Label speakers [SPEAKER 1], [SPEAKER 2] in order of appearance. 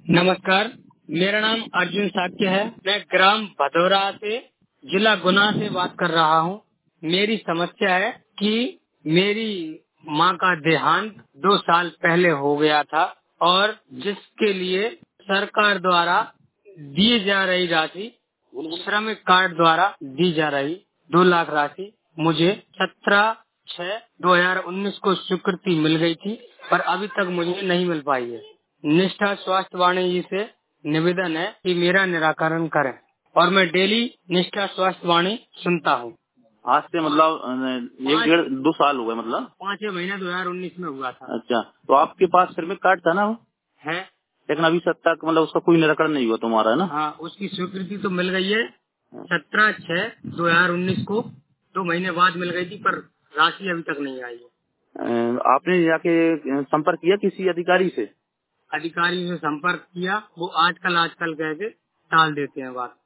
[SPEAKER 1] नमस्कार, मेरा नाम अर्जुन साक्य है। मैं ग्राम भदौरा से, जिला गुना से बात कर रहा हूँ। मेरी समस्या है कि मेरी माँ का देहांत 2 साल पहले हो गया था और जिसके लिए सरकार द्वारा दी जा रही राशि, श्रमिक कार्ड द्वारा दी जा रही 2 लाख राशि मुझे 17/6/2019 को स्वीकृति मिल गई थी, पर अभी तक मुझे नहीं मिल पाई है। निष्ठा स्वास्थ्य वाणी जी से निवेदन है कि मेरा निराकरण करें और मैं डेली निष्ठा स्वास्थ्य वाणी सुनता हूँ।
[SPEAKER 2] आज से मतलब 1 डेढ़ 2 साल हुए मतलब
[SPEAKER 1] 5 महीना 2019 में हुआ था।
[SPEAKER 2] अच्छा, तो आपके पास श्रमिक कार्ड था ना वो?
[SPEAKER 1] है,
[SPEAKER 2] लेकिन अभी तक मतलब उसका कोई निराकरण नहीं हुआ तुम्हारा, है ना?
[SPEAKER 1] हाँ, उसकी स्वीकृति तो मिल गई है 17/6/2019 को, 2 महीने बाद मिल गई थी, पर राशि अभी तक नहीं आई है।
[SPEAKER 2] आपने जाके संपर्क किया किसी अधिकारी से?
[SPEAKER 1] अधिकारी से संपर्क किया, वो आजकल कह के टाल देते हैं बात।